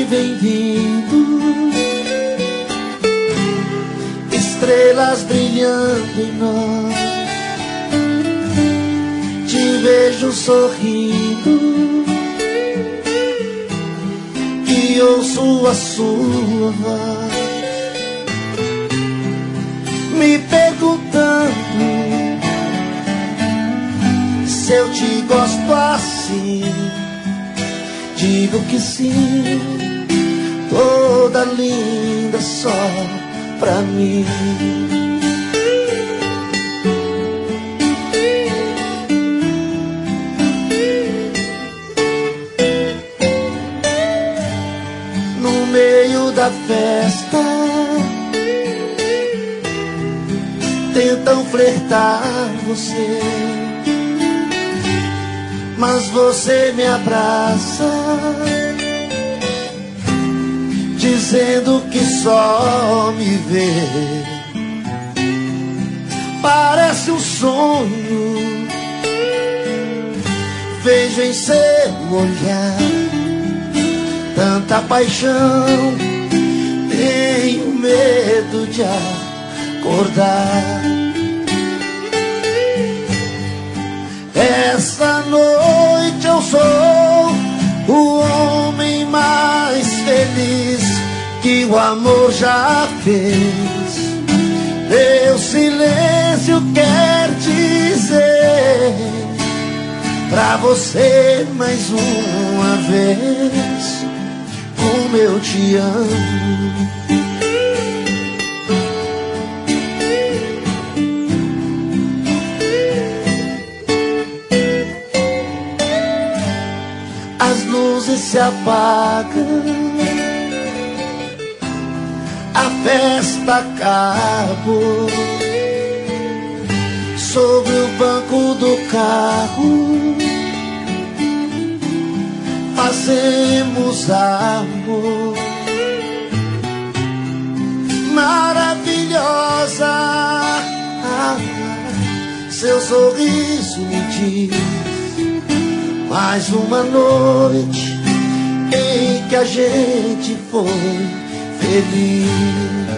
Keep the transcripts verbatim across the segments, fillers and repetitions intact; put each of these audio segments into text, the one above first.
vem vindo, estrelas brilhando em nós. Te vejo sorrindo e ouço a sua voz, me perguntando se eu te gosto assim. Digo que sim, toda linda só pra mim. No meio da festa tentam flertar você, mas você me abraça, dizendo que só me vê. Parece um sonho, vejo em seu olhar tanta paixão, tenho medo de acordar. Essa noite eu sou o homem mais feliz que o amor já fez. Meu silêncio quer dizer pra você mais uma vez como eu te amo. As luzes se apagam, a festa acabou. Sobre o banco do carro fazemos amor. Maravilhosa, seu sorriso me diz mais uma noite em que a gente foi feliz.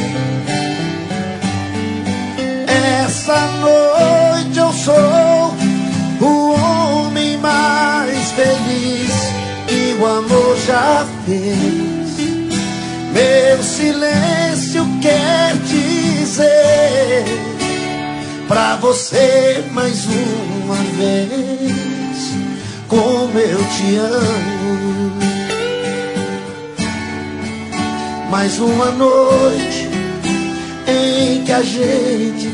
Essa noite eu sou o homem mais feliz que o amor já fez. Meu silêncio quer dizer pra você mais uma vez como eu te amo. Mais uma noite em que a gente